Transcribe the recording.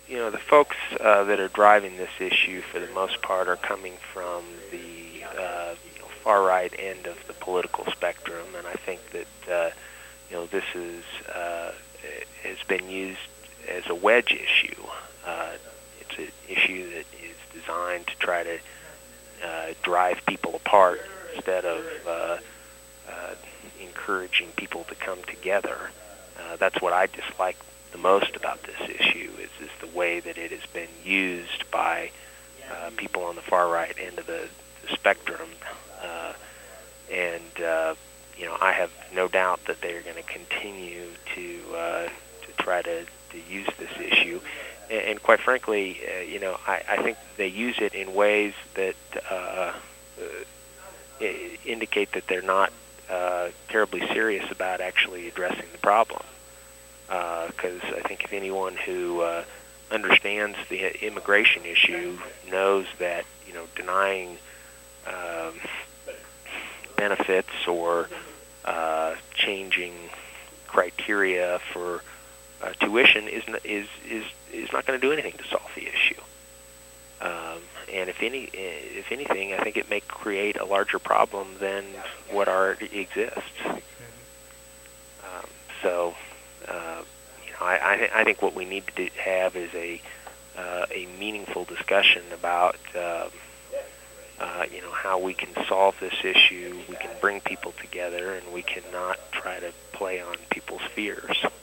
the folks that are driving this issue, for the most part, are coming from the far right end of the political spectrum, and I think that this has been used as a wedge issue. It's an issue that is designed to try to drive people apart instead of encouraging people to come together. That's what I dislike the most about this issue is the way that it has been used by people on the far right end of the spectrum. I have no doubt that they're going to continue to try to use this issue. And quite frankly, I think they use it in ways that indicate that they're not terribly serious about actually addressing the problem. Because I think if anyone who understands the immigration issue knows that denying benefits or changing criteria for tuition is not going to do anything to solve the issue. And if anything, I think it may create a larger problem than what already exists. I think what we need to have is a meaningful discussion about how we can solve this issue. We can bring people together, and we cannot try to play on people's fears.